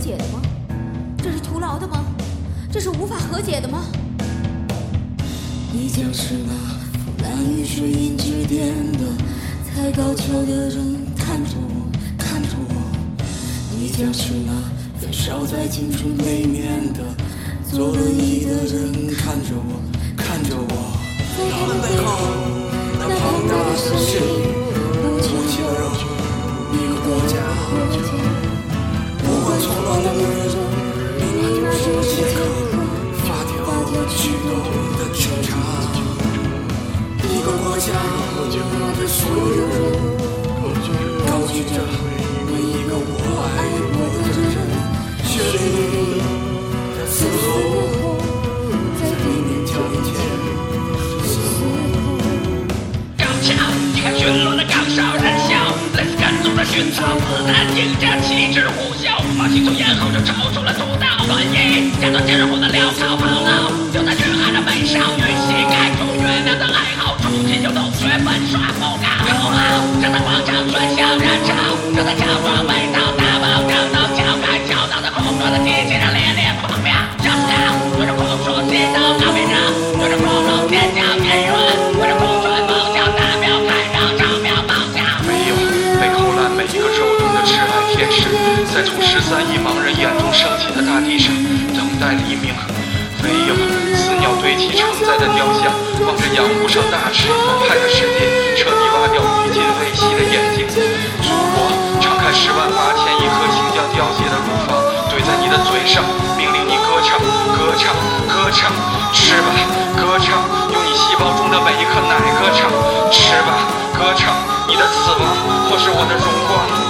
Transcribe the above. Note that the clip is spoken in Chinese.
解的吗？这是徒劳的吗？这是无法和解的吗？ 你将是那腐烂于水银之巅的才高桥的人，看着我，看着我。你将是那焚烧在青春背面的做了你的人，看着我，看着我。 他们背后那庞大的势力，无情的肉，一个国家，不管错乱的女人，那就是切割发条驱动的挣扎。一个国家的所有人，高举着每一个我爱过的人，血淋淋的嘶吼，在地面交易前。 巡逻的岗哨人笑，类似跟踪的驯草子弹，听着旗帜呼啸，把星球咽喉就抽出了毒道。轮椅夹断坚韧的潦草跑道，就在巨汉的美少女膝盖中月亮的爱好，重新就同学们耍不敢口号，让在广场喧嚣人潮，让在角落味道大爆炸到脚感焦躁的空中的机器人连连狂飙，叫死他，对着空说街道告别者，对着空中尖叫边缘，对着空中梦想大庙开让照庙报销。 没有被扣烂每一个肉痛的挚爱天使，在从13亿盲人眼中升起的大地上等待黎明。没有死鸟堆积成灾的雕像，望着阳雾上大翅澎湃的世界，彻底挖掉愈进微细的眼睛。祖国敞开108000亿颗即将凋谢的乳房，怼在你的嘴上，命令你歌唱，歌唱，歌唱，吃吧，歌唱，用你细胞中的每一颗奶歌唱，吃吧，歌唱，你的死亡或是我的荣光。